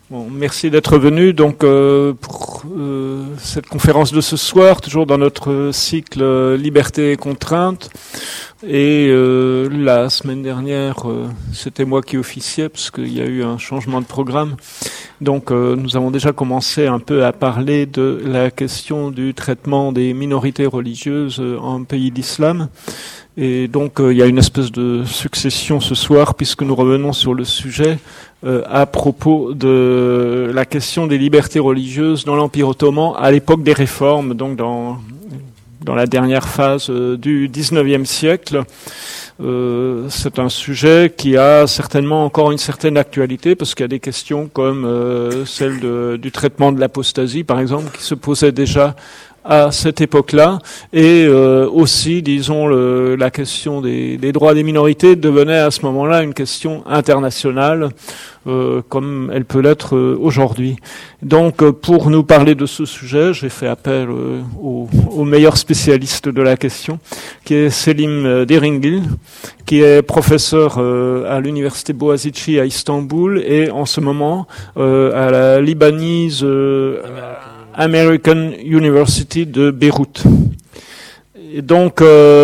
Bon, merci d'être venu donc pour cette conférence de ce soir, toujours dans notre cycle Liberté et contrainte. Et la semaine dernière, c'était moi qui officiais parce qu'il y a eu un changement de programme. Donc nous avons déjà commencé un peu à parler de la question du traitement des minorités religieuses en pays d'islam. Et donc il y a une espèce de succession ce soir puisque nous revenons sur le sujet à propos de la question des libertés religieuses dans l'Empire ottoman à l'époque des réformes, donc dans la dernière phase du XIXe siècle. C'est un sujet qui a certainement encore une certaine actualité parce qu'il y a des questions comme celle du traitement de l'apostasie, par exemple, qui se posait déjà à cette époque-là, et aussi, disons, la question des droits des minorités devenait à ce moment-là une question internationale, comme elle peut l'être aujourd'hui. Donc, pour nous parler de ce sujet, j'ai fait appel au meilleur spécialiste de la question, qui est Selim Deringil, qui est professeur à l'université Boğaziçi à Istanbul, et en ce moment à la Libanese American University de Beyrouth. Et donc,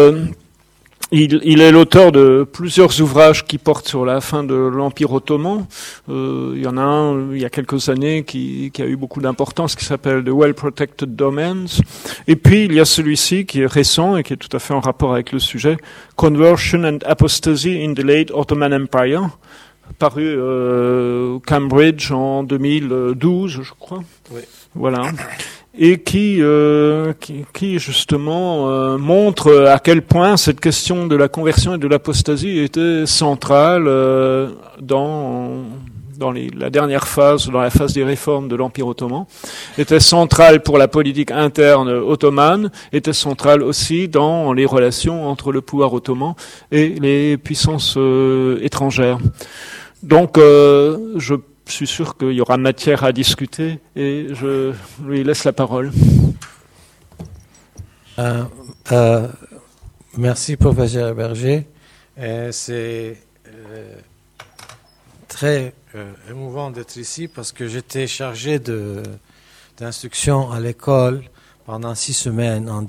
il est l'auteur de plusieurs ouvrages qui portent sur la fin de l'Empire ottoman. Il y en a un, il y a quelques années, qui a eu beaucoup d'importance, qui s'appelle The Well-Protected Domains. Et puis, il y a celui-ci, qui est récent et qui est tout à fait en rapport avec le sujet, Conversion and Apostasy in the Late Ottoman Empire, paru Cambridge en 2012, je crois. Oui. Voilà. Et qui justement montre à quel point cette question de la conversion et de l'apostasie était centrale dans la dernière phase, dans la phase des réformes de l'Empire ottoman, était centrale pour la politique interne ottomane, était centrale aussi dans les relations entre le pouvoir ottoman et les puissances étrangères. Donc, je suis sûr qu'il y aura matière à discuter et je lui laisse la parole. Merci, professeur Berger. C'est très émouvant d'être ici parce que j'étais chargé d'instruction à l'école pendant 6 semaines en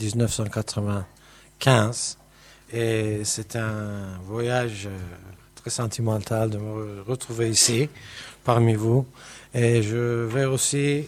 1995 et c'est un voyage très sentimental de me retrouver ici parmi vous. Et je vais aussi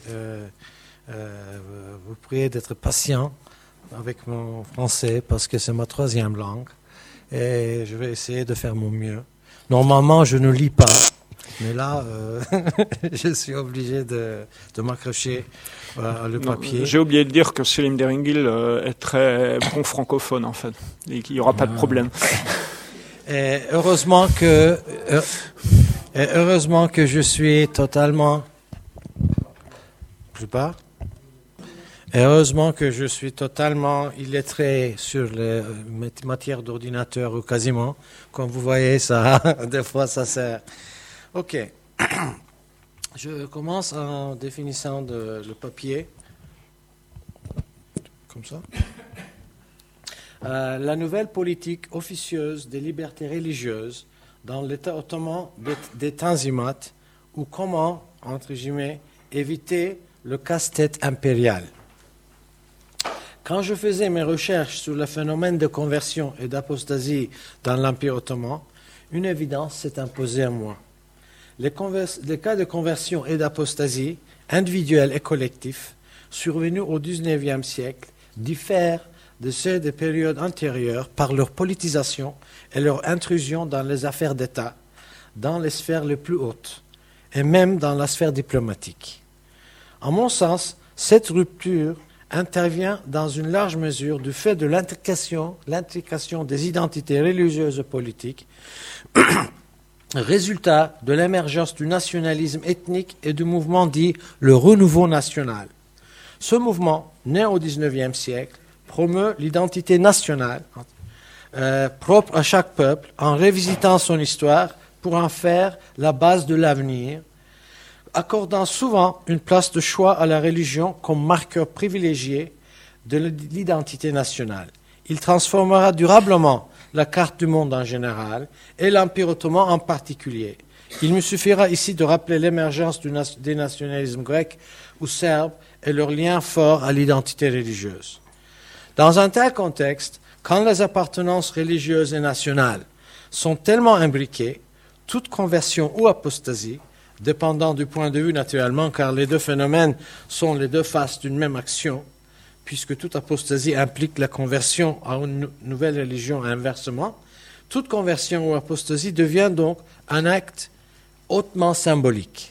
vous prier d'être patient avec mon français parce que c'est ma 3e langue et je vais essayer de faire mon mieux. Normalement, je ne lis pas, mais là, je suis obligé de m'accrocher le papier. Non, j'ai oublié de dire que Selim Deringil est très bon francophone, en fait, et qu'il n'y aura pas de problème. Et heureusement que je suis totalement... Je pars. Et heureusement que je suis totalement illettré sur les matières d'ordinateur ou quasiment. Comme vous voyez, ça, des fois, ça sert. OK. Je commence en définissant le papier. Comme ça. La nouvelle politique officieuse des libertés religieuses dans l'État ottoman des Tanzimat, ou comment, entre guillemets, éviter le casse-tête impérial. Quand je faisais mes recherches sur le phénomène de conversion et d'apostasie dans l'Empire ottoman, une évidence s'est imposée à moi. Les cas de conversion et d'apostasie, individuels et collectifs, survenus au XIXe siècle, diffèrent de ceux des périodes antérieures par leur politisation et leur intrusion dans les affaires d'État, dans les sphères les plus hautes, et même dans la sphère diplomatique. En mon sens, cette rupture intervient dans une large mesure du fait de l'intrication des identités religieuses et politiques, résultat de l'émergence du nationalisme ethnique et du mouvement dit le renouveau national. Ce mouvement, né au XIXe siècle, promeut l'identité nationale propre à chaque peuple en révisitant son histoire pour en faire la base de l'avenir, accordant souvent une place de choix à la religion comme marqueur privilégié de l'identité nationale. Il transformera durablement la carte du monde en général et l'Empire ottoman en particulier. Il me suffira ici de rappeler l'émergence des nationalismes grecs ou serbes et leur lien fort à l'identité religieuse. Dans un tel contexte, quand les appartenances religieuses et nationales sont tellement imbriquées, toute conversion ou apostasie, dépendant du point de vue naturellement, car les deux phénomènes sont les deux faces d'une même action, puisque toute apostasie implique la conversion à une nouvelle religion et inversement, toute conversion ou apostasie devient donc un acte hautement symbolique.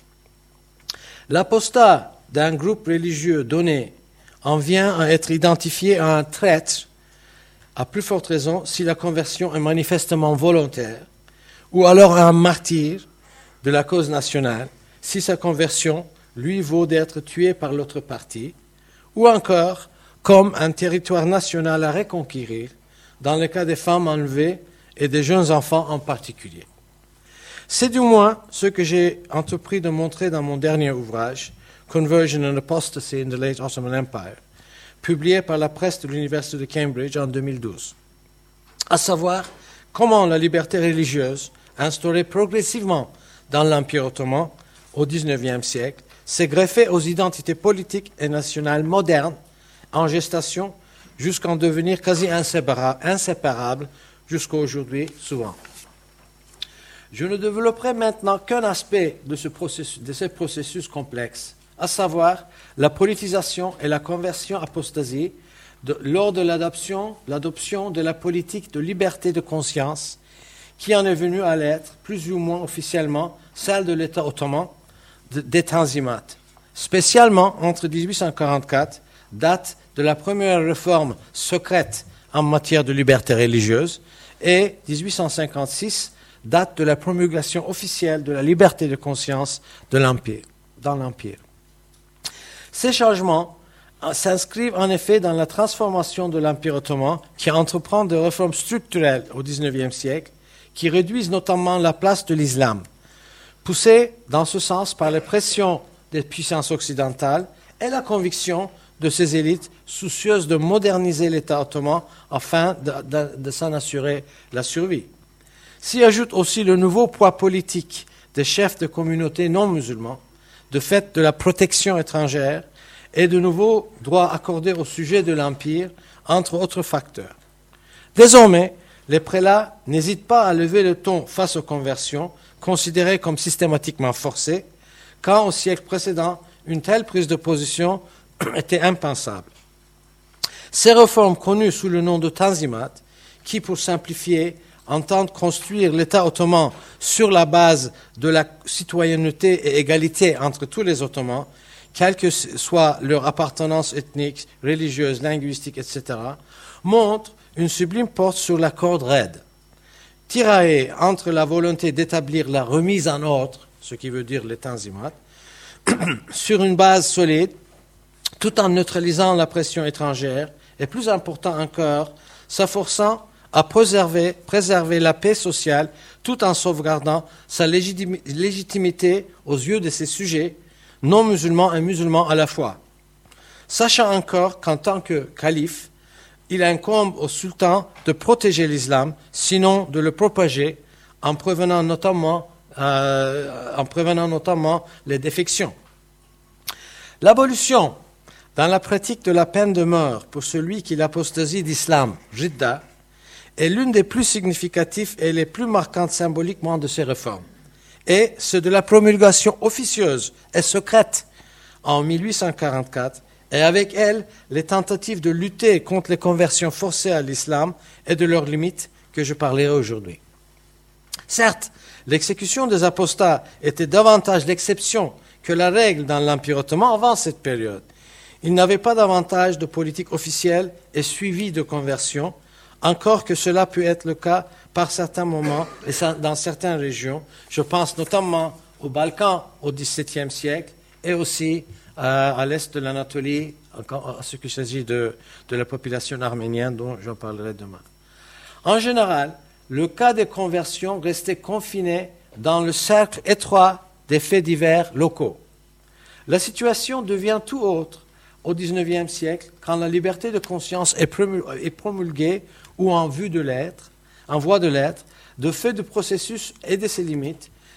L'apostat d'un groupe religieux donné en vient à être identifié à un traître, à plus forte raison si la conversion est manifestement volontaire, ou alors à un martyr de la cause nationale, si sa conversion lui vaut d'être tué par l'autre partie, ou encore comme un territoire national à reconquérir, dans le cas des femmes enlevées et des jeunes enfants en particulier. C'est du moins ce que j'ai entrepris de montrer dans mon dernier ouvrage, Conversion and Apostasy in the Late Ottoman Empire, publié par la presse de l'Université de Cambridge en 2012, à savoir comment la liberté religieuse, instaurée progressivement dans l'Empire ottoman au XIXe siècle, s'est greffée aux identités politiques et nationales modernes en gestation jusqu'en devenir quasi inséparables jusqu'à aujourd'hui souvent. Je ne développerai maintenant qu'un aspect de ce processus complexe, à savoir la politisation et la conversion apostasie lors de l'adoption de la politique de liberté de conscience qui en est venue à l'être, plus ou moins officiellement, celle de l'État ottoman des Tanzimat, spécialement entre 1844, date de la première réforme secrète en matière de liberté religieuse, et 1856, date de la promulgation officielle de la liberté de conscience dans l'Empire. Ces changements s'inscrivent en effet dans la transformation de l'Empire ottoman qui entreprend des réformes structurelles au XIXe siècle qui réduisent notamment la place de l'islam, poussées dans ce sens par les pressions des puissances occidentales et la conviction de ces élites soucieuses de moderniser l'État ottoman afin de s'en assurer la survie. S'y ajoute aussi le nouveau poids politique des chefs de communautés non musulmans, de fait de la protection étrangère et de nouveaux droits accordés au sujet de l'Empire, entre autres facteurs. Désormais, les prélats n'hésitent pas à lever le ton face aux conversions, considérées comme systématiquement forcées, quand au siècle précédent, une telle prise de position était impensable. Ces réformes connues sous le nom de Tanzimat, qui, pour simplifier, entendent construire l'État ottoman sur la base de la citoyenneté et égalité entre tous les Ottomans, quelle que soit leur appartenance ethnique, religieuse, linguistique, etc., montrent une sublime porte sur la corde raide. Tiraillée entre la volonté d'établir la remise en ordre, ce qui veut dire les Tanzimat, sur une base solide, tout en neutralisant la pression étrangère, et plus important encore, s'efforçant à préserver la paix sociale tout en sauvegardant sa légitimité aux yeux de ses sujets, non musulmans et musulmans à la fois. Sachant encore qu'en tant que calife, il incombe au sultan de protéger l'islam, sinon de le propager, en prévenant notamment les défections. L'abolition dans la pratique de la peine de mort pour celui qui l'apostasie d'islam, Ridda, est l'une des plus significatives et les plus marquantes symboliquement de ces réformes. Et c'est de la promulgation officieuse et secrète en 1844, et avec elle, les tentatives de lutter contre les conversions forcées à l'islam et de leurs limites que je parlerai aujourd'hui. Certes, l'exécution des apostats était davantage l'exception que la règle dans l'Empire ottoman avant cette période. Il n'avait pas davantage de politique officielle et suivie de conversion, encore que cela peut être le cas par certains moments et dans certaines régions. Je pense notamment aux Balkans au XVIIe siècle et aussi à l'est de l'Anatolie, à ce qu'il s'agit de la population arménienne dont je parlerai demain. En général, le cas des conversions restait confiné dans le cercle étroit des faits divers locaux. La situation devient tout autre au XIXe siècle quand la liberté de conscience est promulguée ou en voie de l'être, de fait du processus et de ses limites,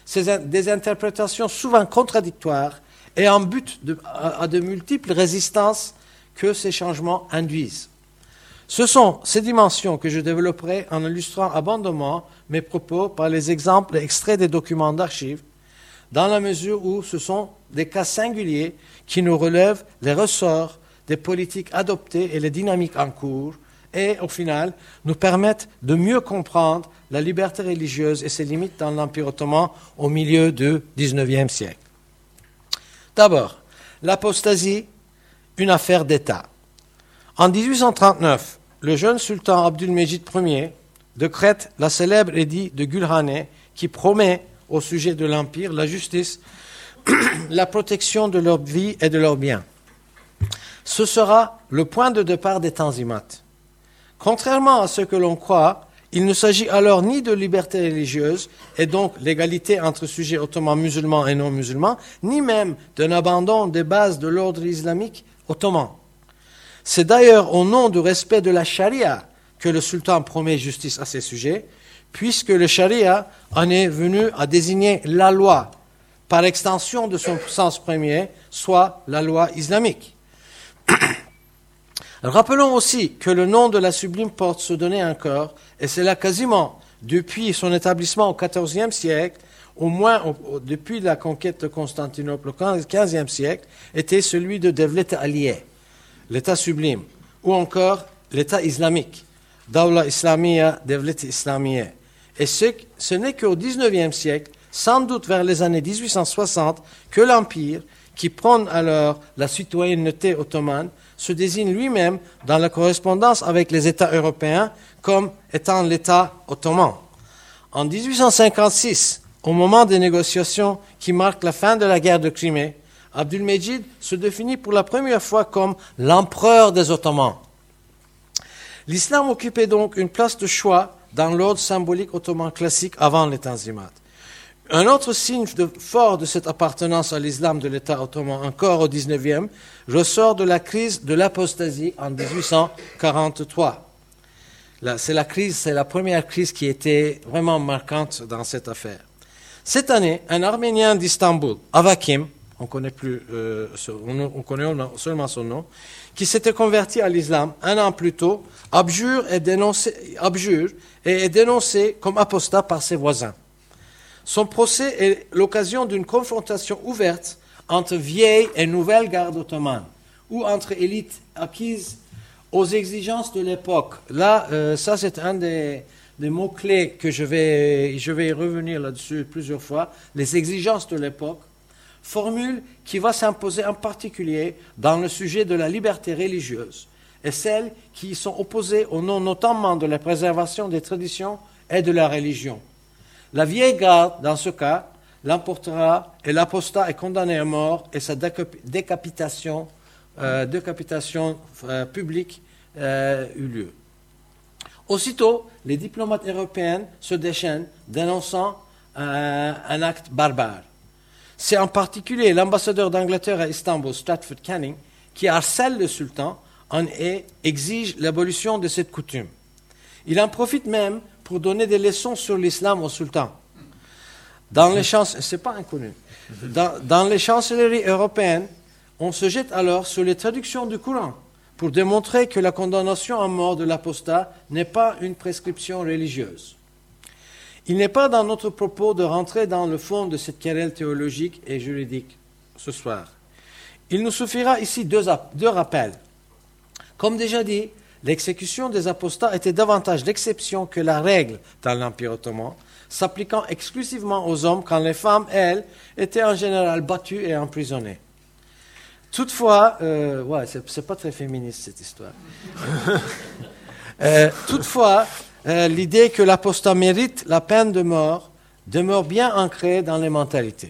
des interprétations souvent contradictoires et en but à de multiples résistances que ces changements induisent. Ce sont ces dimensions que je développerai en illustrant abondamment mes propos par les exemples et extraits des documents d'archives, dans la mesure où ce sont des cas singuliers qui nous relèvent les ressorts des politiques adoptées et les dynamiques en cours, et au final nous permettent de mieux comprendre la liberté religieuse et ses limites dans l'Empire ottoman au milieu du XIXe siècle. D'abord, l'apostasie, une affaire d'État. En 1839, le jeune sultan Abdülmecid Ier décrète la célèbre édit de Gülhane qui promet au sujet de l'Empire la justice, la protection de leur vie et de leurs biens. Ce sera le point de départ des Tanzimat. Contrairement à ce que l'on croit, il ne s'agit alors ni de liberté religieuse, et donc l'égalité entre sujets ottomans musulmans et non musulmans, ni même d'un abandon des bases de l'ordre islamique ottoman. C'est d'ailleurs au nom du respect de la charia que le sultan promet justice à ces sujets, puisque le charia en est venu à désigner la loi, par extension de son sens premier, soit la loi islamique. Rappelons aussi que le nom de la sublime porte se donnait encore, et c'est là quasiment depuis son établissement au XIVe siècle, au moins depuis la conquête de Constantinople au XVe siècle, était celui de Devlet-i Aliye, l'État sublime, ou encore l'État islamique, Dawla Islamiyya, Devlet-i Islamiyye. Et ce n'est qu'au XIXe siècle, sans doute vers les années 1860, que l'Empire, qui prône alors la citoyenneté ottomane, se désigne lui-même dans la correspondance avec les États européens comme étant l'État ottoman. En 1856, au moment des négociations qui marquent la fin de la guerre de Crimée, Abdülmecid se définit pour la première fois comme l'empereur des Ottomans. L'islam occupait donc une place de choix dans l'ordre symbolique ottoman classique avant les Tanzimat. Un autre signe fort de cette appartenance à l'islam de l'État ottoman encore au XIXe ressort de la crise de l'apostasie en 1843. C'est la première crise qui était vraiment marquante dans cette affaire. Cette année, un Arménien d'Istanbul, Avakim, on connaît seulement son nom, qui s'était converti à l'islam un an plus tôt, abjure et est dénoncé comme apostat par ses voisins. Son procès est l'occasion d'une confrontation ouverte entre vieille et nouvelle garde ottomane, ou entre élites acquises aux exigences de l'époque. Là, ça c'est un des mots-clés que je vais y revenir là-dessus plusieurs fois, les exigences de l'époque, formule qui va s'imposer en particulier dans le sujet de la liberté religieuse, et celles qui y sont opposées au nom notamment de la préservation des traditions et de la religion. La vieille garde, dans ce cas, l'emportera et l'apostat est condamné à mort et sa décapitation publique eut lieu. Aussitôt, les diplomates européens se déchaînent, dénonçant un acte barbare. C'est en particulier l'ambassadeur d'Angleterre à Istanbul, Stratford Canning, qui harcèle le sultan et exige l'abolition de cette coutume. Il en profite même pour donner des leçons sur l'islam au sultan. C'est pas inconnu. Dans les chancelleries européennes, on se jette alors sur les traductions du Coran pour démontrer que la condamnation à mort de l'apostat n'est pas une prescription religieuse. Il n'est pas dans notre propos de rentrer dans le fond de cette querelle théologique et juridique ce soir. Il nous suffira ici deux rappels. Comme déjà dit, l'exécution des apostats était davantage l'exception que la règle dans l'Empire ottoman, s'appliquant exclusivement aux hommes quand les femmes, elles, étaient en général battues et emprisonnées. Toutefois, c'est pas très féministe cette histoire. Toutefois, l'idée que l'apostat mérite la peine de mort demeure bien ancrée dans les mentalités.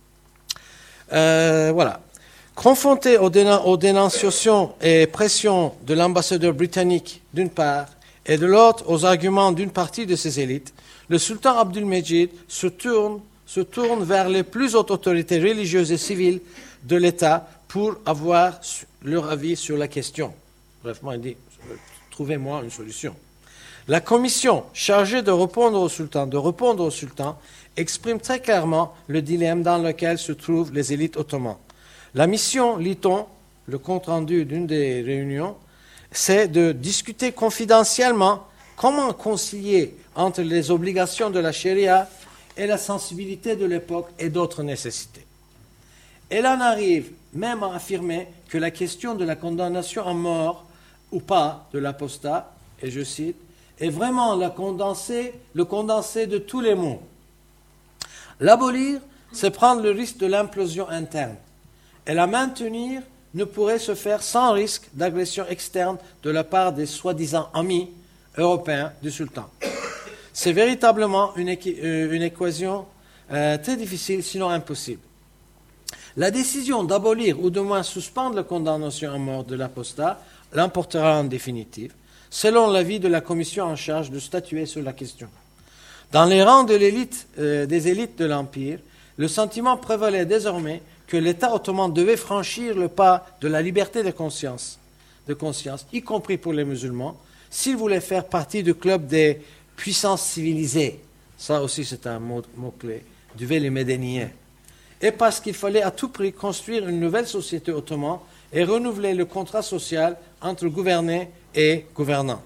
Confronté aux dénonciations et pressions de l'ambassadeur britannique d'une part et de l'autre aux arguments d'une partie de ses élites, le sultan Abdülmecid se tourne vers les plus hautes autorités religieuses et civiles de l'État pour avoir leur avis sur la question. Bref, il dit, trouvez-moi une solution. La commission chargée de répondre au sultan, exprime très clairement le dilemme dans lequel se trouvent les élites ottomanes. La mission, lit-on, le compte-rendu d'une des réunions, c'est de discuter confidentiellement comment concilier entre les obligations de la charia et la sensibilité de l'époque et d'autres nécessités. Elle en arrive même à affirmer que la question de la condamnation à mort ou pas de l'apostat, et je cite, est vraiment le condensé de tous les maux. L'abolir, c'est prendre le risque de l'implosion interne, et la maintenir ne pourrait se faire sans risque d'agression externe de la part des soi-disant amis européens du sultan. C'est véritablement une équation très difficile, sinon impossible. La décision d'abolir ou de moins suspendre la condamnation à mort de l'apostat l'emportera en définitive, selon l'avis de la commission en charge de statuer sur la question. Dans les rangs de des élites de l'Empire, le sentiment prévalait désormais que l'État ottoman devait franchir le pas de la liberté de conscience, y compris pour les musulmans, s'il voulait faire partie du club des puissances civilisées. Ça aussi c'est un mot-clé, du Veli Medeniye. Et parce qu'il fallait à tout prix construire une nouvelle société ottomane et renouveler le contrat social entre gouvernés et gouvernants.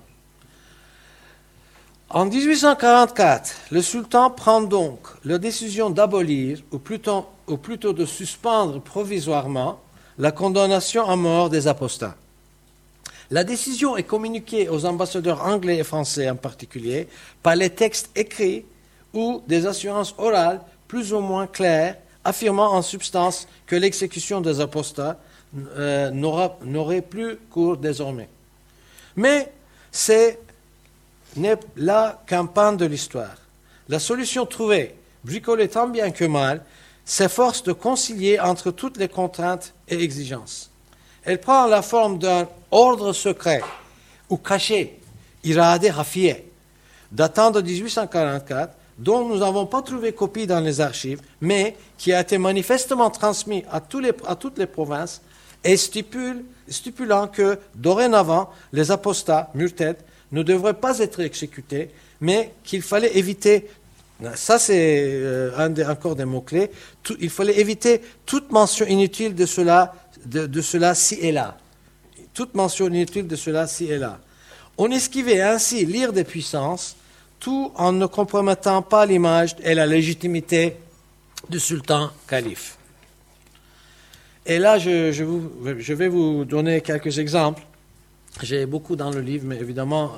En 1844, le sultan prend donc la décision d'abolir, ou plutôt de suspendre provisoirement, la condamnation à mort des apostats. La décision est communiquée aux ambassadeurs anglais et français en particulier par les textes écrits ou des assurances orales plus ou moins claires, affirmant en substance que l'exécution des apostats n'aurait plus cours désormais. Mais ce n'est là qu'un pan de l'histoire. La solution trouvée, bricolée tant bien que mal, s'efforce de concilier entre toutes les contraintes et exigences. Elle prend la forme d'un ordre secret ou caché, irade hafiye, datant de 1844, dont nous n'avons pas trouvé copie dans les archives, mais qui a été manifestement transmis à toutes les provinces et stipulant que, dorénavant, les apostats, murtad, ne devraient pas être exécutés, mais qu'il fallait éviter, ça c'est encore des mots-clés, il fallait éviter toute mention inutile de cela ci et là. Toute mention inutile de cela ci et là. On esquivait ainsi l'ire des puissances, tout en ne compromettant pas l'image et la légitimité du sultan calife. Et là, je vais vous donner quelques exemples. J'ai beaucoup dans le livre, mais évidemment,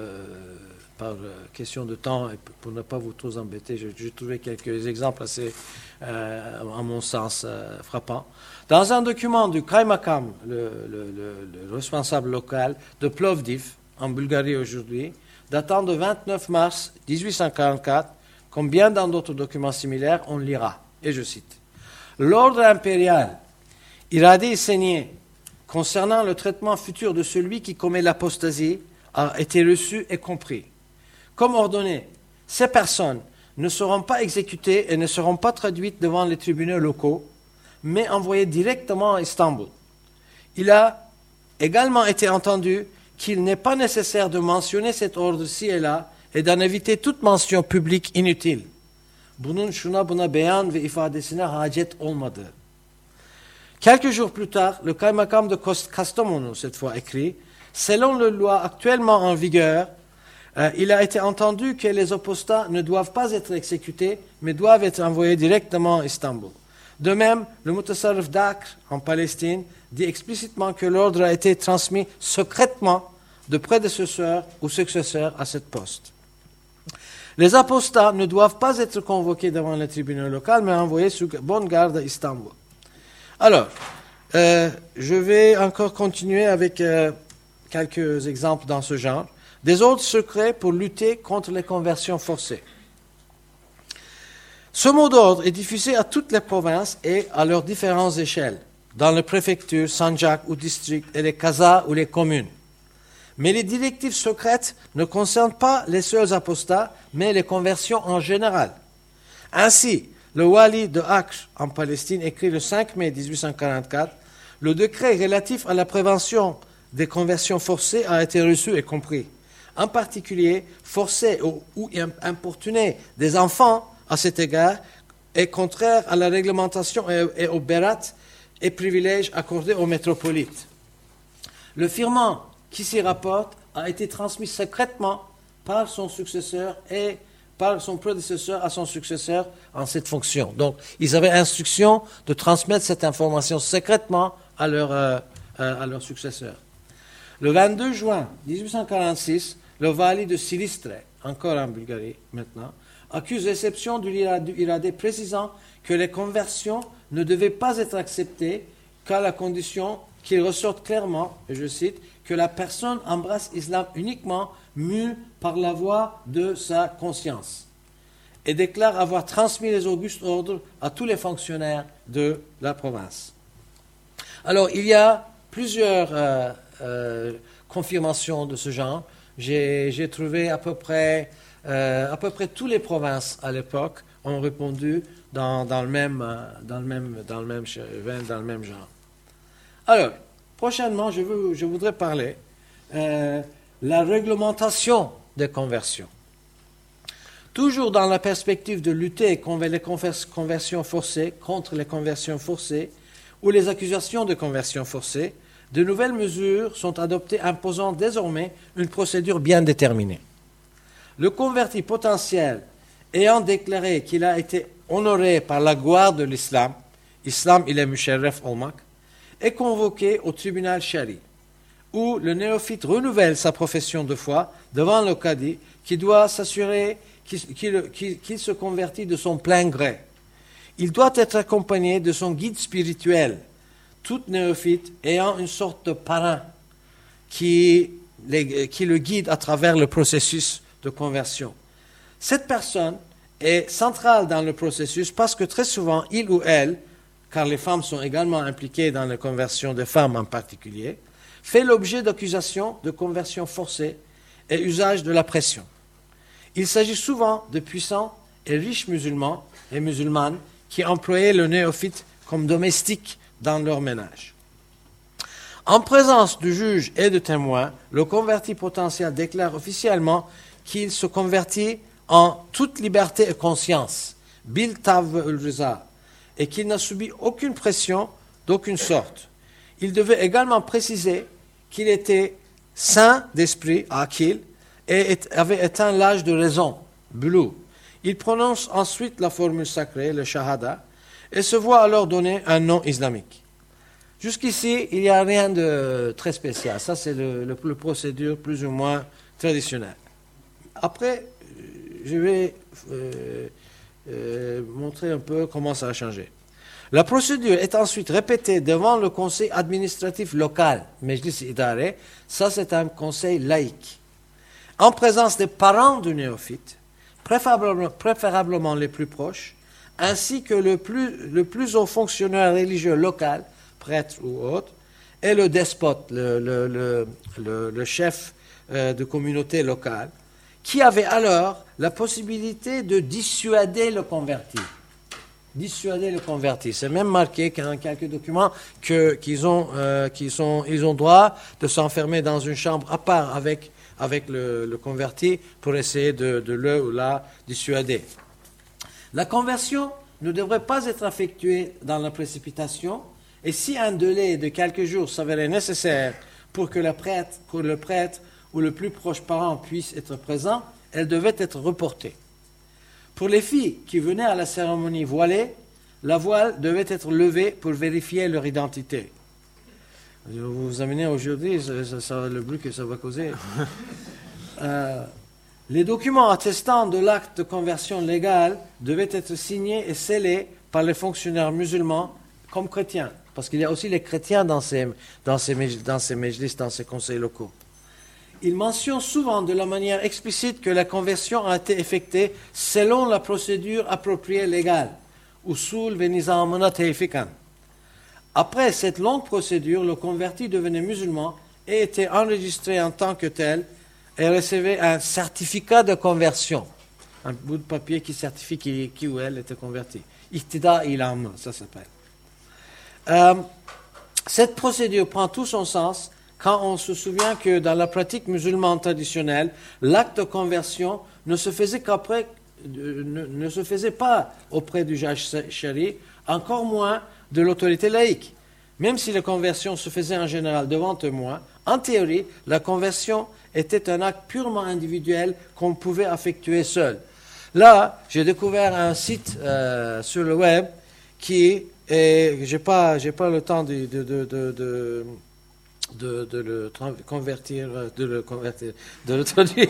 par question de temps et pour ne pas vous trop embêter, j'ai trouvé quelques exemples assez, à mon sens, frappants. Dans un document du Kaymakam, le responsable local de Plovdiv, en Bulgarie aujourd'hui, datant de 29 mars 1844, comme bien dans d'autres documents similaires, on lira, et je cite, « L'ordre impérial, iradi saigné, concernant le traitement futur de celui qui commet l'apostasie, a été reçu et compris. Comme ordonné, ces personnes ne seront pas exécutées et ne seront pas traduites devant les tribunaux locaux, mais envoyées directement à Istanbul. Il a également été entendu qu'il n'est pas nécessaire de mentionner cet ordre-ci et là et d'en éviter toute mention publique inutile. Bunun şuna buna beyan ve ifadesine hacet olmadı. Quelques jours plus tard, le Kaymakam de Kastamonu, cette fois écrit, selon la loi actuellement en vigueur, il a été entendu que les apostats ne doivent pas être exécutés, mais doivent être envoyés directement à Istanbul. De même, le Mutasarrif d'Acre, en Palestine, dit explicitement que l'ordre a été transmis secrètement de prédécesseurs ou successeurs à cette poste. Les apostats ne doivent pas être convoqués devant les tribunaux locaux, mais envoyés sous bonne garde à Istanbul. Alors, je vais encore continuer avec quelques exemples dans ce genre. Des ordres secrets pour lutter contre les conversions forcées. Ce mot d'ordre est diffusé à toutes les provinces et à leurs différentes échelles, dans les préfectures, sanjak ou districts et les kazas ou les communes. Mais les directives secrètes ne concernent pas les seuls apostats, mais les conversions en général. Ainsi, le wali de Acre en Palestine écrit le 5 mai 1844, le décret relatif à la prévention des conversions forcées a été reçu et compris. en particulier forcer ou importuner des enfants à cet égard, est contraire à la réglementation et au bérat et privilèges accordés aux métropolites. Le firman qui s'y rapporte a été transmis secrètement par son successeur et par son prédécesseur à son successeur en cette fonction. Donc, ils avaient instruction de transmettre cette information secrètement à leur successeur. Le 22 juin 1846, le vali de Silistre, encore en Bulgarie maintenant, accuse réception du Iradé précisant que les conversions ne devaient pas être acceptées qu'à la condition qu'il ressorte clairement, et je cite, que la personne embrasse l'islam uniquement mue par la voix de sa conscience, et déclare avoir transmis les augustes ordres à tous les fonctionnaires de la province. Alors, il y a plusieurs confirmations de ce genre. J'ai trouvé à peu près toutes les provinces à l'époque ont répondu dans le même genre. Alors, prochainement, je voudrais parler la réglementation des conversions. Toujours dans la perspective de lutter contre les conversions forcées ou les accusations de conversion forcée, de nouvelles mesures sont adoptées imposant désormais une procédure bien déterminée. Le converti potentiel ayant déclaré qu'il a été honoré par la gloire de l'islam, islam il est musharraf olmak, est convoqué au tribunal shari, où le néophyte renouvelle sa profession de foi devant le cadi, qui doit s'assurer qu'il se convertit de son plein gré. Il doit être accompagné de son guide spirituel, tout néophyte ayant une sorte de parrain qui le guide à travers le processus de conversion. Cette personne est centrale dans le processus parce que très souvent, il ou elle, car les femmes sont également impliquées dans la conversion des femmes en particulier, fait l'objet d'accusations de conversion forcée et usage de la pression. Il s'agit souvent de puissants et riches musulmans et musulmanes qui employaient le néophyte comme domestique dans leur ménage. En présence du juge et de témoins, le converti potentiel déclare officiellement qu'il se convertit en toute liberté et conscience, bil tav ul-riza, et qu'il n'a subi aucune pression d'aucune sorte. Il devait également préciser qu'il était saint d'esprit, akil, et avait atteint l'âge de raison, bulou. Il prononce ensuite la formule sacrée, le shahada, et se voit alors donner un nom islamique. Jusqu'ici, il n'y a rien de très spécial. Ça, c'est le procédure plus ou moins traditionnelle. Après, je vais montrer un peu comment ça a changé. La procédure est ensuite répétée devant le conseil administratif local, Mejlis Idare. Ça, c'est un conseil laïque. En présence des parents du néophyte, préférablement les plus proches, ainsi que le plus haut fonctionnaire religieux local, prêtre ou autre, et le despote, le chef de communauté locale, qui avait alors la possibilité de dissuader le converti. Dissuader le converti. C'est même marqué dans quelques documents qu'ils ont droit de s'enfermer dans une chambre à part avec le converti pour essayer de le ou la dissuader. La conversion ne devrait pas être effectuée dans la précipitation, et si un délai de quelques jours s'avérait nécessaire pour que le prêtre ou le plus proche parent puisse être présent, elle devait être reportée. Pour les filles qui venaient à la cérémonie voilée, la voile devait être levée pour vérifier leur identité. Je vais vous amener aujourd'hui, le bruit que ça va causer. Les documents attestant de l'acte de conversion légale devaient être signés et scellés par les fonctionnaires musulmans comme chrétiens, parce qu'il y a aussi les chrétiens dans ces mejlis, dans ces conseils locaux. Il mentionne souvent de la manière explicite que la conversion a été effectuée selon la procédure appropriée légale, usul ve nizamına tevfikan. Après cette longue procédure, le converti devenait musulman et était enregistré en tant que tel et recevait un certificat de conversion, un bout de papier qui certifie qui ou elle était converti. Ihtida ilam, ça s'appelle. Cette procédure prend tout son sens quand on se souvient que dans la pratique musulmane traditionnelle, l'acte de conversion ne se faisait ne se faisait pas auprès du juge shari, encore moins de l'autorité laïque. Même si la conversion se faisait en général devant témoin, en théorie, la conversion était un acte purement individuel qu'on pouvait effectuer seul. Là, j'ai découvert un site sur le web qui est, j'ai pas le temps de le convertir, de le traduire.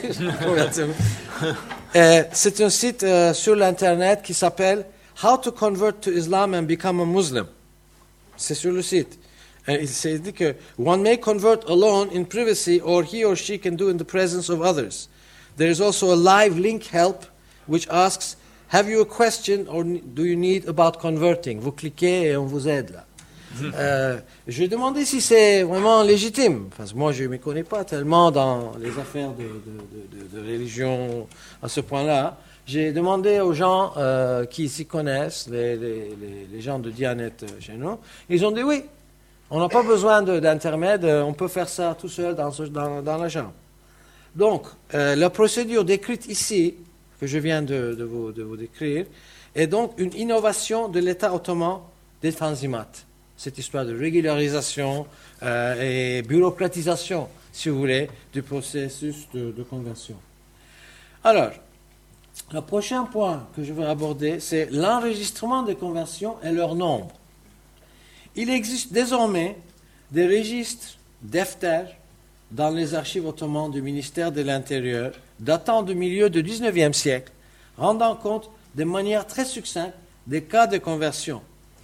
C'est un site sur l'internet qui s'appelle How to Convert to Islam and Become a Muslim. C'est sur le site. Il s'est dit que one may convert alone in privacy, or he or she can do in the presence of others. There is also a live link help which asks, have you a question or do you need about converting? Vous cliquez et on vous aide là. Je lui ai demandé si c'est vraiment légitime, parce que moi je ne me connais pas tellement dans les affaires de religion à ce point-là. J'ai demandé aux gens qui s'y connaissent, les gens de Dianet chez nous, ils ont dit oui, on n'a pas besoin d'intermède, on peut faire ça tout seul dans la chambre. Donc, la procédure décrite ici, que je viens de vous décrire, est donc une innovation de l'État ottoman des Tanzimat. Cette histoire de régularisation et bureaucratisation, si vous voulez, du processus de conversion. Alors, le prochain point que je veux aborder, c'est l'enregistrement des conversions et leur nombre. Il existe désormais des registres d'Efter dans les archives ottomanes du ministère de l'Intérieur, datant du milieu du XIXe siècle, rendant compte de manière très succincte des cas de conversion.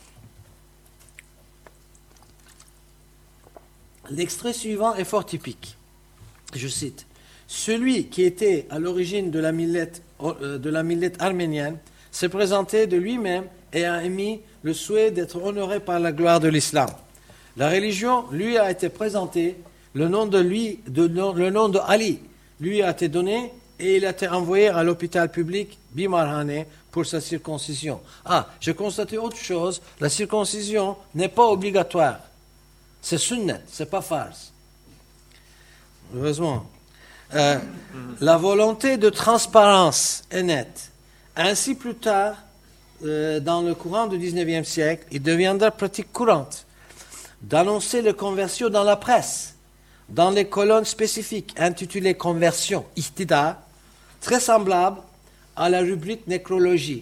L'extrait suivant est fort typique. Je cite. Celui qui était à l'origine de la millette arménienne s'est présenté de lui-même et a émis le souhait d'être honoré par la gloire de l'islam. La religion lui a été présentée, le nom de Ali lui a été donné et il a été envoyé à l'hôpital public Bimarhane pour sa circoncision. Ah, j'ai constaté autre chose, la circoncision n'est pas obligatoire. C'est sunnet, c'est pas farce. Heureusement. La volonté de transparence est nette. Ainsi, plus tard, dans le courant du XIXe siècle, il deviendra pratique courante d'annoncer les conversions dans la presse, dans les colonnes spécifiques intitulées Conversion, Ihtida, très semblable à la rubrique Nécrologie.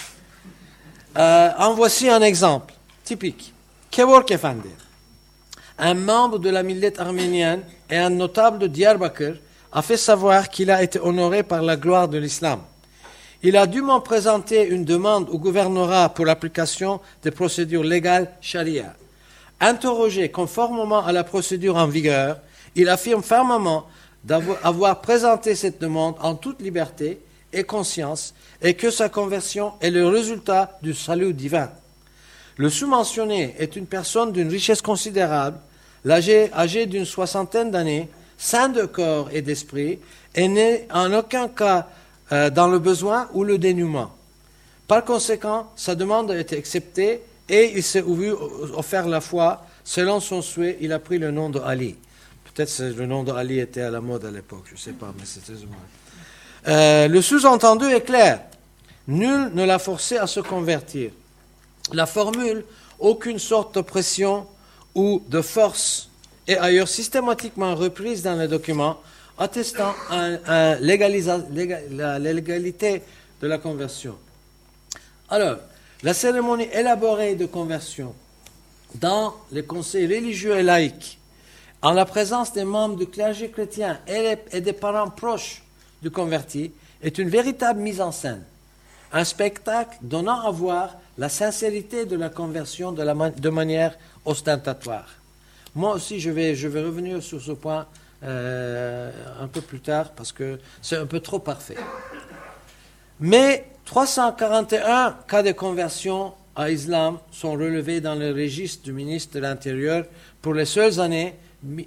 En voici un exemple typique. Kevork Efendi, un membre de la millette arménienne et un notable de Diyarbakır, a fait savoir qu'il a été honoré par la gloire de l'islam. Il a dûment présenté une demande au gouvernorat pour l'application des procédures légales charia. Interrogé conformément à la procédure en vigueur, il affirme fermement avoir présenté cette demande en toute liberté et conscience et que sa conversion est le résultat du salut divin. Le sous-mentionné est une personne d'une richesse considérable, âgé d'une 60aine d'années, sain de corps et d'esprit, et n'est en aucun cas dans le besoin ou le dénuement. Par conséquent, sa demande a été acceptée et il s'est vu offert la foi. Selon son souhait, il a pris le nom de Ali. Peut-être que le nom de Ali était à la mode à l'époque, je ne sais pas, mais c'était le sous-entendu est clair. Nul ne l'a forcé à se convertir. La formule « aucune sorte d'oppression ou de force » est ailleurs systématiquement reprise dans les documents attestant la légalité de la conversion. Alors, la cérémonie élaborée de conversion dans les conseils religieux et laïques, en la présence des membres du clergé chrétien et des parents proches du converti, est une véritable mise en scène, un spectacle donnant à voir la sincérité de la conversion de manière ostentatoire. Moi aussi, je vais revenir sur ce point un peu plus tard parce que c'est un peu trop parfait. Mais 341 cas de conversion à l'islam sont relevés dans le registre du ministre de l'Intérieur pour les seules années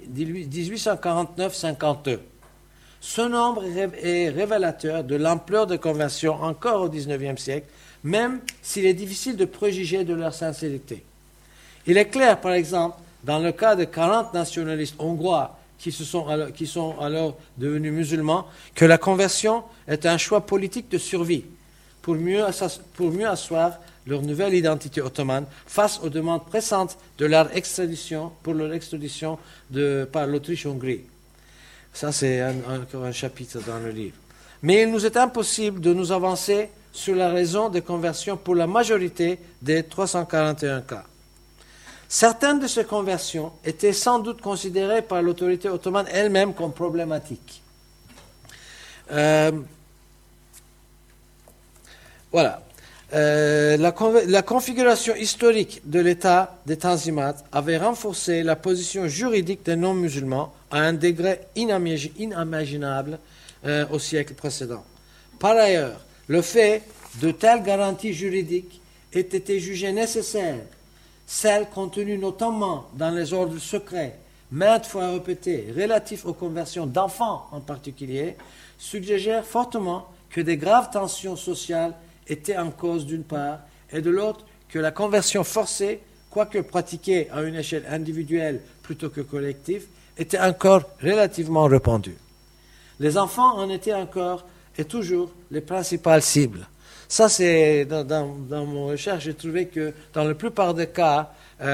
1849-52. Ce nombre est révélateur de l'ampleur des conversions encore au XIXe siècle, même s'il est difficile de préjuger de leur sincérité. Il est clair, par exemple, dans le cas de 40 nationalistes hongrois qui sont alors devenus musulmans, que la conversion est un choix politique de survie pour mieux asseoir leur nouvelle identité ottomane face aux demandes pressantes de leur extradition par l'Autriche-Hongrie. Ça, c'est encore un chapitre dans le livre. Mais il nous est impossible de nous avancer sur la raison des conversions pour la majorité des 341 cas. Certaines de ces conversions étaient sans doute considérées par l'autorité ottomane elle-même comme problématiques. Voilà. La configuration historique de l'État des Tanzimat avait renforcé la position juridique des non-musulmans à un degré inimaginable au siècle précédent. Par ailleurs, le fait de telles garanties juridiques ait été jugé nécessaire, celles contenues notamment dans les ordres secrets, maintes fois répétés, relatifs aux conversions d'enfants en particulier, suggèrent fortement que des graves tensions sociales étaient en cause d'une part, et de l'autre que la conversion forcée, quoique pratiquée à une échelle individuelle plutôt que collective, était encore relativement répandue. Les enfants en étaient encore et toujours les principales cibles. Ça, c'est dans mon recherche, j'ai trouvé que dans la plupart des cas,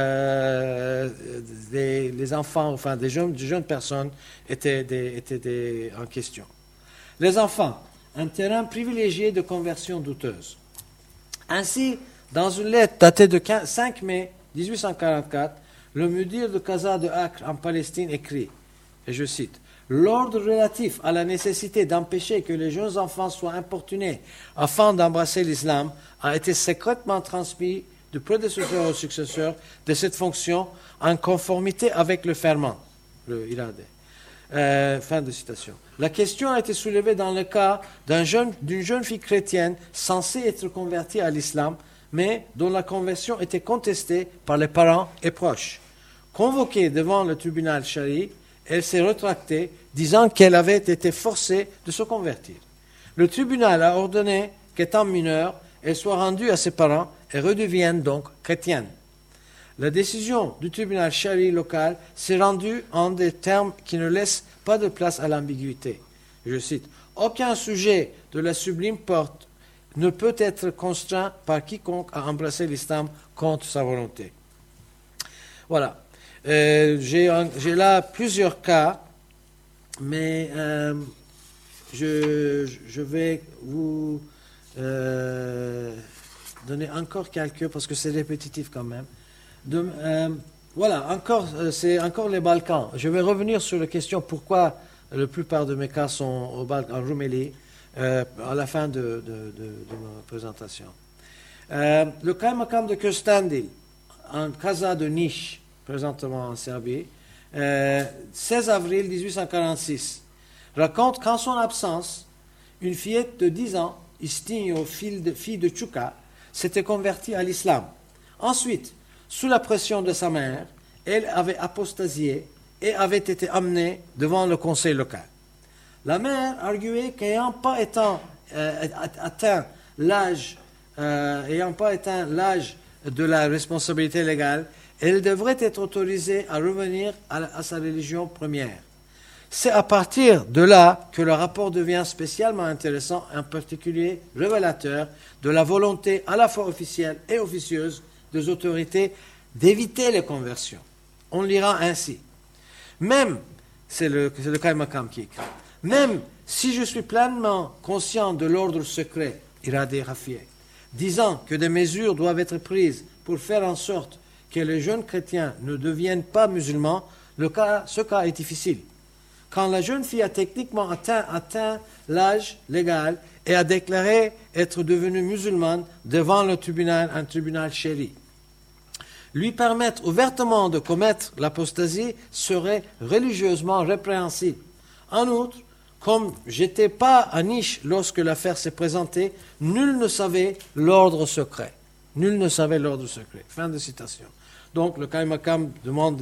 les enfants, enfin des jeunes personnes étaient en question. Les enfants, un terrain privilégié de conversion douteuse. Ainsi, dans une lettre datée de 5 mai 1844, le mudir de Qaza de Acre en Palestine écrit, et je cite, « L'ordre relatif à la nécessité d'empêcher que les jeunes enfants soient importunés afin d'embrasser l'islam a été secrètement transmis du prédécesseur au successeur de cette fonction en conformité avec le ferment. » Le Iradé. Fin de citation. La question a été soulevée dans le cas d'une jeune fille chrétienne censée être convertie à l'islam, mais dont la conversion était contestée par les parents et proches. Convoquée devant le tribunal Shari, elle s'est rétractée, disant qu'elle avait été forcée de se convertir. Le tribunal a ordonné qu'étant mineure, elle soit rendue à ses parents et redevienne donc chrétienne. La décision du tribunal Shari local s'est rendue en des termes qui ne laissent pas de place à l'ambiguïté. Je cite, « Aucun sujet de la sublime porte ne peut être contraint par quiconque à embrasser l'islam contre sa volonté. » Voilà. J'ai là plusieurs cas, mais je vais vous donner encore quelques, parce que c'est répétitif quand même. Voilà, c'est encore les Balkans. Je vais revenir sur la question pourquoi la plupart de mes cas sont en Roumélie à la fin de ma présentation. Le Kaymakam de Kostandil, en Qaza de Niš, présentement en Serbie, 16 avril 1846, raconte qu'en son absence, une fillette de 10 ans, Istinho, fille de Tchouka, s'était convertie à l'islam. Ensuite, sous la pression de sa mère, elle avait apostasié et avait été amenée devant le conseil local. La mère arguait qu'ayant pas atteint l'âge de la responsabilité légale, elle devrait être autorisée à revenir à sa religion première. C'est à partir de là que le rapport devient spécialement intéressant, en particulier révélateur de la volonté à la fois officielle et officieuse des autorités d'éviter les conversions. On lira ainsi. Même, c'est le Kaymakam qui écrit, même si je suis pleinement conscient de l'ordre secret, Iradé Rafieh, disant que des mesures doivent être prises pour faire en sorte que les jeunes chrétiens ne deviennent pas musulmans, ce cas est difficile. Quand la jeune fille a techniquement atteint l'âge légal et a déclaré être devenue musulmane devant un tribunal chéri, lui permettre ouvertement de commettre l'apostasie serait religieusement répréhensible. En outre, comme j'étais pas à Niš lorsque l'affaire s'est présentée, nul ne savait l'ordre secret. Nul ne savait l'ordre secret. Fin de citation. Donc le Kaymakam demande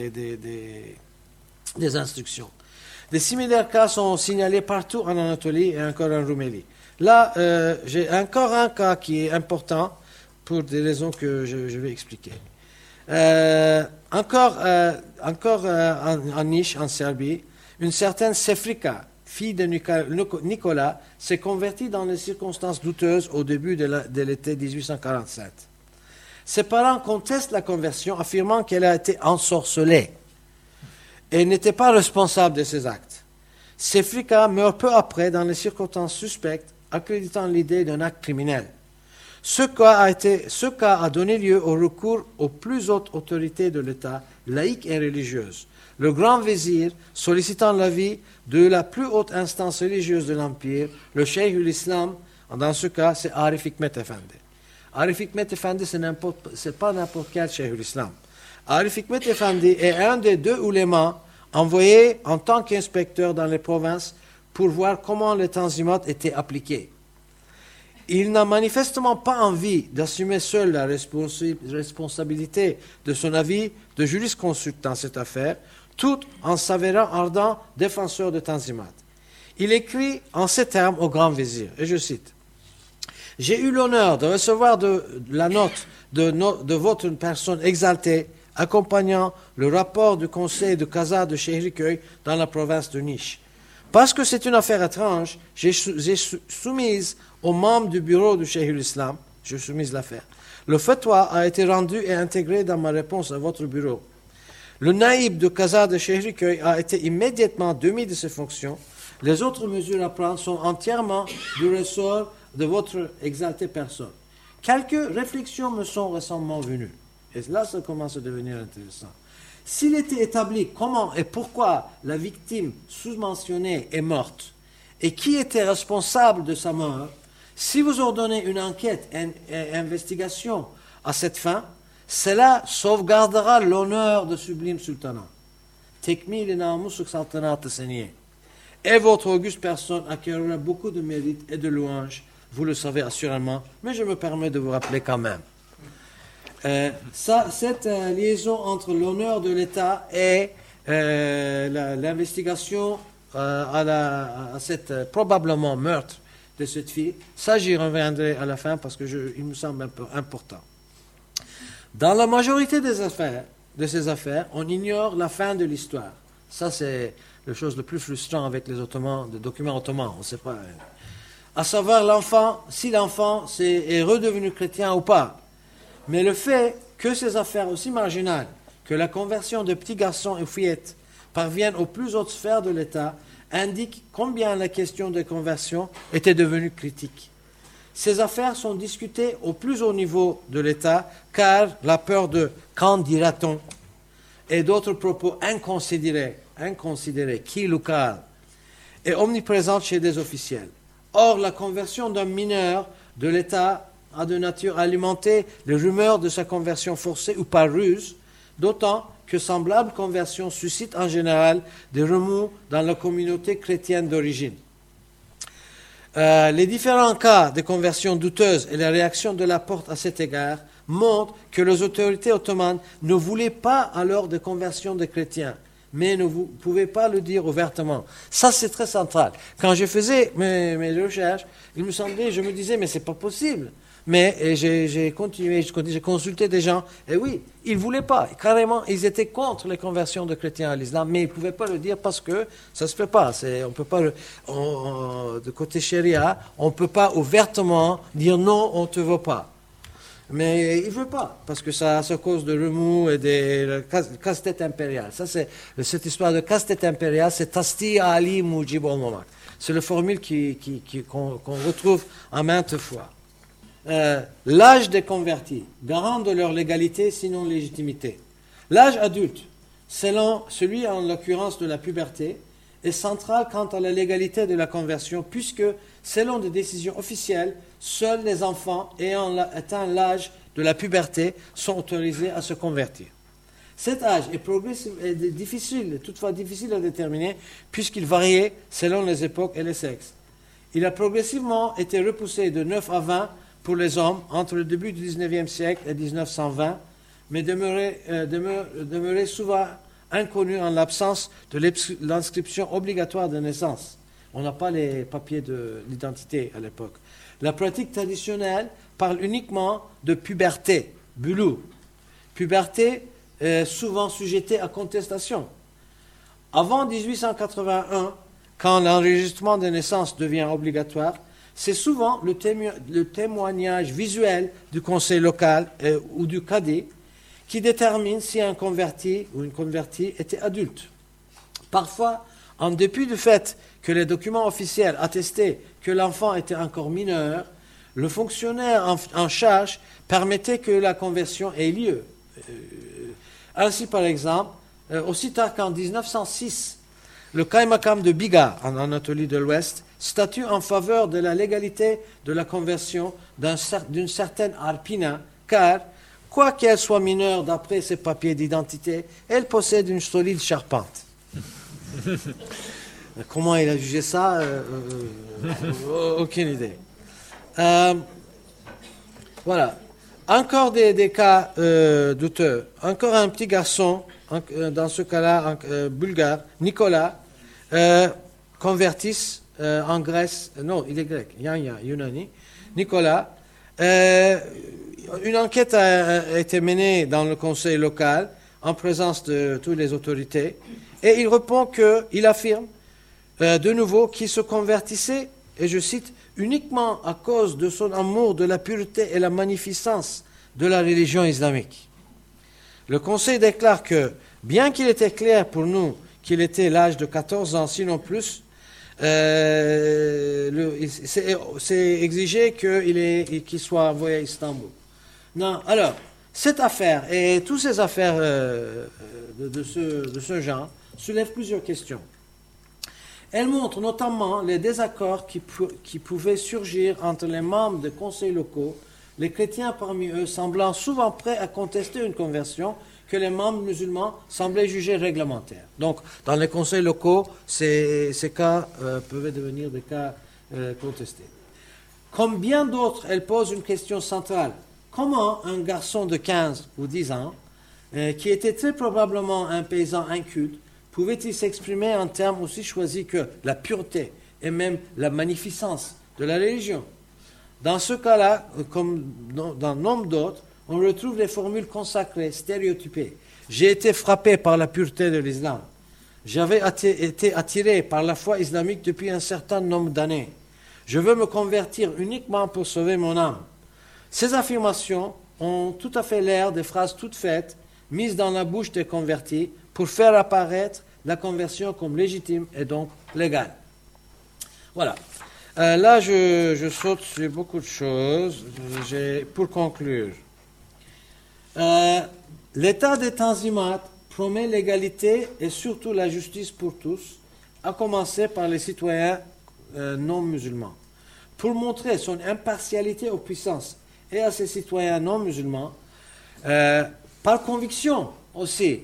des instructions. Des similaires cas sont signalés partout en Anatolie et encore en Roumélie. Là, j'ai encore un cas qui est important pour des raisons que je vais expliquer. Encore en Niš, en Serbie, une certaine Sefrika, fille de Nicolas, s'est convertie dans des circonstances douteuses au début de l'été 1847. Ses parents contestent la conversion, affirmant qu'elle a été ensorcelée et n'était pas responsable de ses actes. Sefrika meurt peu après dans des circonstances suspectes, accréditant l'idée d'un acte criminel. Ce cas a donné lieu au recours aux plus hautes autorités de l'État, laïques et religieuses. Le grand vizir, sollicitant l'avis de la plus haute instance religieuse de l'Empire, le cheikh de l'Islam, dans ce cas, c'est Arif Hikmet Efendi. Arif Hikmet Efendi, c'est pas n'importe quel cheikh de l'Islam. Arif Hikmet Efendi est un des deux oulémas envoyés en tant qu'inspecteur dans les provinces pour voir comment les tanzimat étaient appliqués. Il n'a manifestement pas envie d'assumer seul la responsabilité de son avis de jurisconsulte dans cette affaire, tout en s'avérant ardent défenseur de Tanzimat. Il écrit en ces termes au grand vizir, et je cite, « J'ai eu l'honneur de recevoir la note de votre personne exaltée, accompagnant le rapport du conseil de Kaza de Chehriköy dans la province de Niš. Parce que c'est une affaire étrange, j'ai soumise aux membres du bureau du Cheikh l'Islam, je soumise l'affaire. Le fatwa a été rendu et intégré dans ma réponse à votre bureau. Le naïb de Kaza de Chehriköy a été immédiatement démis de ses fonctions. Les autres mesures à prendre sont entièrement du ressort de votre exaltée personne. Quelques réflexions me sont récemment venues. Et là, ça commence à devenir intéressant. S'il était établi comment et pourquoi la victime sous-mentionnée est morte et qui était responsable de sa mort, si vous ordonnez une enquête et investigation à cette fin, cela sauvegardera l'honneur de sublime sultanat. Tekmil-i namus saltanat-ı seniye. Et votre auguste personne acquérera beaucoup de mérites et de louanges, vous le savez assurément, mais je me permets de vous rappeler quand même. Cette liaison entre l'honneur de l'État et l'investigation à cette probablement meurtre de cette fille, ça j'y reviendrai à la fin parce que il me semble un peu important. Dans la majorité de ces affaires, on ignore la fin de l'histoire. Ça c'est la chose le plus frustrant avec les documents ottomans, on ne sait pas. À savoir si l'enfant est redevenu chrétien ou pas. Mais le fait que ces affaires aussi marginales que la conversion de petits garçons et fillettes parviennent aux plus hautes sphères de l'État indique combien la question de conversion était devenue critique. Ces affaires sont discutées au plus haut niveau de l'État car la peur de « qu'en dira-t-on » et d'autres propos inconsidérés, qui local, est omniprésente chez des officiels. Or, la conversion d'un mineur de l'État a de nature à alimenter les rumeurs de sa conversion forcée ou par ruse, d'autant que semblable conversion suscite en général des remous dans la communauté chrétienne d'origine. Les différents cas de conversion douteuse et la réaction de la porte à cet égard montrent que les autorités ottomanes ne voulaient pas alors de conversion des chrétiens, mais ne pouvaient pas le dire ouvertement. Ça, c'est très central. Quand je faisais mes recherches, je me disais, mais c'est pas possible. Mais j'ai continué, j'ai consulté des gens, et oui, ils ne voulaient pas. Carrément, ils étaient contre les conversions de chrétiens à l'islam, mais ils ne pouvaient pas le dire parce que ça ne se fait pas. On peut pas de côté charia, on ne peut pas ouvertement dire non, on ne te veut pas. Mais ils ne veulent pas, parce que ça cause de remous et de casse-tête impériale. Ça, cette histoire de casse-tête impériale, c'est Tasti Ali Mujib al-Mamak. C'est la formule qu'on retrouve en maintes fois. L'âge des convertis, garant de leur légalité, sinon légitimité. L'âge adulte, selon celui en l'occurrence de la puberté, est central quant à la légalité de la conversion, puisque, selon des décisions officielles, seuls les enfants ayant atteint l'âge de la puberté sont autorisés à se convertir. Cet âge est toutefois difficile à déterminer, puisqu'il variait selon les époques et les sexes. Il a progressivement été repoussé de 9 à 20 pour les hommes entre le début du XIXe siècle et 1920, mais demeurait souvent inconnu en l'absence de l'inscription obligatoire de naissance. On n'a pas les papiers de l'identité à l'époque. La pratique traditionnelle parle uniquement de puberté, bulou, puberté souvent sujettée à contestation. Avant 1881, quand l'enregistrement des naissances devient obligatoire, c'est souvent le témoignage visuel du conseil local ou du cadet qui détermine si un converti ou une convertie était adulte. Parfois, en dépit du fait que les documents officiels attestaient que l'enfant était encore mineur, le fonctionnaire en charge permettait que la conversion ait lieu. Ainsi, par exemple, aussi tard qu'en 1906, le Kaimakam de Biga, en Anatolie de l'Ouest, statue en faveur de la légalité de la conversion d'une certaine Arpina, car, quoi qu'elle soit mineure d'après ses papiers d'identité, elle possède une solide charpente. Comment il a jugé ça aucune idée. Voilà. Encore des cas douteux. Encore un petit garçon, dans ce cas-là, bulgare, Nicolas, convertisse en Grèce. Non, il est grec. Yunani. Nicolas. Une enquête a été menée dans le conseil local en présence de toutes les autorités. Et il répond qu'il affirme de nouveau qu'il se convertissait, et je cite, uniquement à cause de son amour de la pureté et la magnificence de la religion islamique. Le Conseil déclare que, bien qu'il était clair pour nous qu'il était l'âge de 14 ans, sinon plus, c'est exigé qu'il soit envoyé à Istanbul. Non, alors, cette affaire et toutes ces affaires de ce genre soulèvent plusieurs questions. Elle montre notamment les désaccords qui pouvaient surgir entre les membres des conseils locaux, les chrétiens parmi eux semblant souvent prêts à contester une conversion que les membres musulmans semblaient juger réglementaire. Donc, dans les conseils locaux, ces cas peuvent devenir des cas contestés. Comme bien d'autres, elle pose une question centrale. Comment un garçon de 15 ou 10 ans, qui était très probablement un paysan inculte, pouvait-il s'exprimer en termes aussi choisis que la pureté et même la magnificence de la religion? Dans ce cas-là, comme dans nombre d'autres, on retrouve les formules consacrées, stéréotypées. J'ai été frappé par la pureté de l'islam. J'avais été attiré par la foi islamique depuis un certain nombre d'années. Je veux me convertir uniquement pour sauver mon âme. Ces affirmations ont tout à fait l'air des phrases toutes faites, mises dans la bouche des convertis, pour faire apparaître la conversion comme légitime et donc légale. Voilà. Là, je saute sur beaucoup de choses. Pour conclure, l'état des Tanzimat promet l'égalité et surtout la justice pour tous, à commencer par les citoyens non musulmans. Pour montrer son impartialité aux puissances et à ses citoyens non musulmans, par conviction aussi,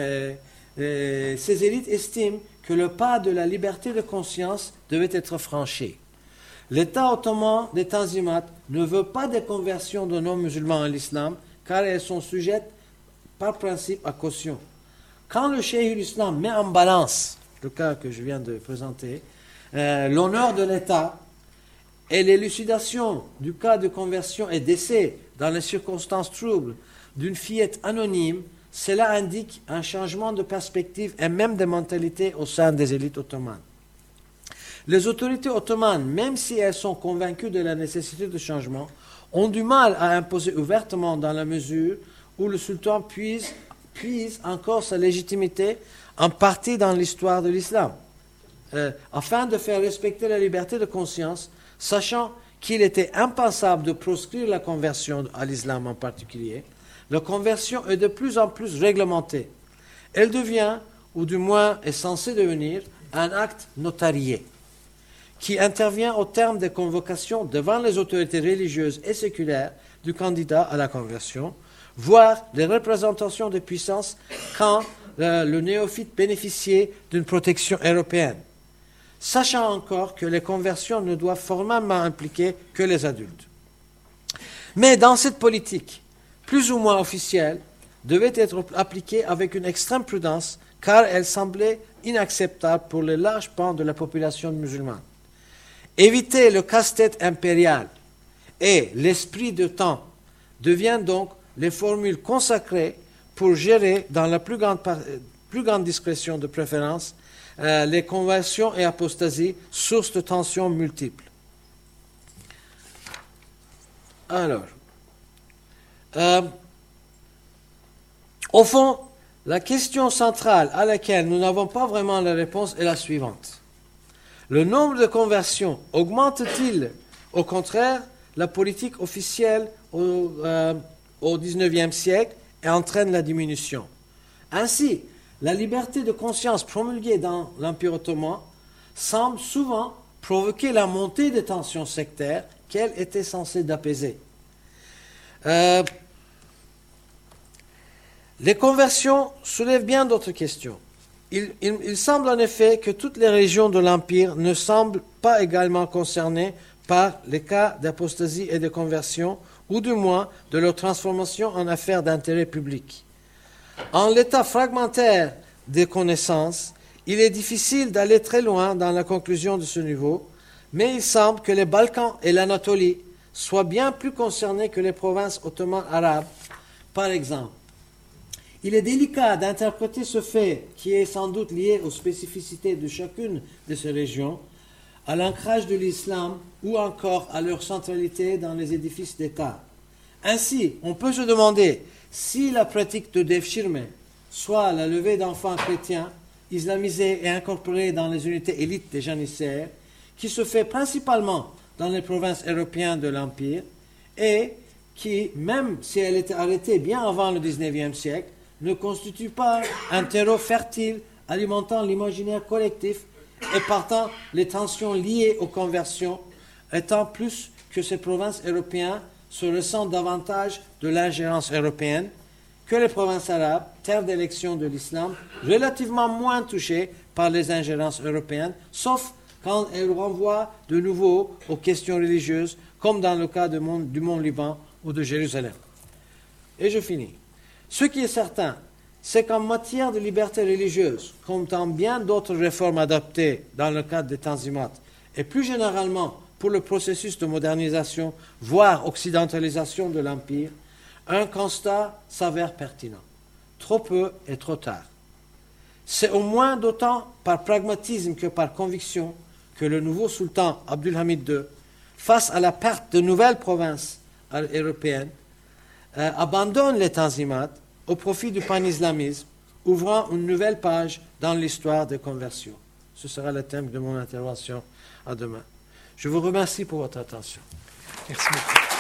ces élites estiment que le pas de la liberté de conscience devait être franchi. L'État ottoman des Tanzimat ne veut pas de conversion de non-musulmans à l'islam, car elles sont sujettes par principe à caution. Quand le cheikh l'islam met en balance, le cas que je viens de présenter, l'honneur de l'État et l'élucidation du cas de conversion et d'essai dans les circonstances troubles d'une fillette anonyme, cela indique un changement de perspective et même de mentalité au sein des élites ottomanes. Les autorités ottomanes, même si elles sont convaincues de la nécessité de changement, ont du mal à imposer ouvertement dans la mesure où le sultan puise encore sa légitimité en partie dans l'histoire de l'islam. Afin de faire respecter la liberté de conscience, sachant qu'il était impensable de proscrire la conversion à l'islam en particulier, la conversion est de plus en plus réglementée. Elle devient, ou du moins est censée devenir, un acte notarié, qui intervient au terme des convocations devant les autorités religieuses et séculaires du candidat à la conversion, voire les représentations de puissance quand le néophyte bénéficiait d'une protection européenne, sachant encore que les conversions ne doivent formellement impliquer que les adultes. Mais dans cette politique, plus ou moins officielle, devait être appliquée avec une extrême prudence, car elle semblait inacceptable pour les larges pans de la population musulmane. Éviter le casse-tête impérial et l'esprit de temps devient donc les formules consacrées pour gérer dans la plus grande discrétion de préférence les conversions et apostasies, source de tensions multiples. Alors, au fond, la question centrale à laquelle nous n'avons pas vraiment la réponse est la suivante. Le nombre de conversions augmente-t-il, au contraire, la politique officielle au XIXe siècle et entraîne la diminution? Ainsi, la liberté de conscience promulguée dans l'Empire ottoman semble souvent provoquer la montée des tensions sectaires qu'elle était censée d'apaiser. Les conversions soulèvent bien d'autres questions. Il semble en effet que toutes les régions de l'Empire ne semblent pas également concernées par les cas d'apostasie et de conversion, ou du moins de leur transformation en affaires d'intérêt public. En l'état fragmentaire des connaissances, il est difficile d'aller très loin dans la conclusion de ce niveau, mais il semble que les Balkans et l'Anatolie soient bien plus concernés que les provinces ottomanes arabes, par exemple. Il est délicat d'interpréter ce fait, qui est sans doute lié aux spécificités de chacune de ces régions, à l'ancrage de l'islam ou encore à leur centralité dans les édifices d'État. Ainsi, on peut se demander si la pratique de devshirme, soit la levée d'enfants chrétiens, islamisés et incorporés dans les unités élites des janissaires, qui se fait principalement dans les provinces européennes de l'Empire, et qui, même si elle était arrêtée bien avant le XIXe siècle, ne constitue pas un terreau fertile alimentant l'imaginaire collectif et partant les tensions liées aux conversions, étant plus que ces provinces européennes se ressentent davantage de l'ingérence européenne que les provinces arabes, terre d'élection de l'islam, relativement moins touchées par les ingérences européennes, sauf quand elles renvoient de nouveau aux questions religieuses, comme dans le cas du Mont Liban ou de Jérusalem. Et je finis. Ce qui est certain, c'est qu'en matière de liberté religieuse, comme dans bien d'autres réformes adoptées dans le cadre des Tanzimat, et plus généralement pour le processus de modernisation, voire occidentalisation de l'Empire, un constat s'avère pertinent. Trop peu et trop tard. C'est au moins d'autant par pragmatisme que par conviction que le nouveau sultan Abdulhamid II, face à la perte de nouvelles provinces européennes, abandonne les Tanzimat au profit du panislamisme, ouvrant une nouvelle page dans l'histoire des conversions. Ce sera le thème de mon intervention. À demain. Je vous remercie pour votre attention. Merci beaucoup.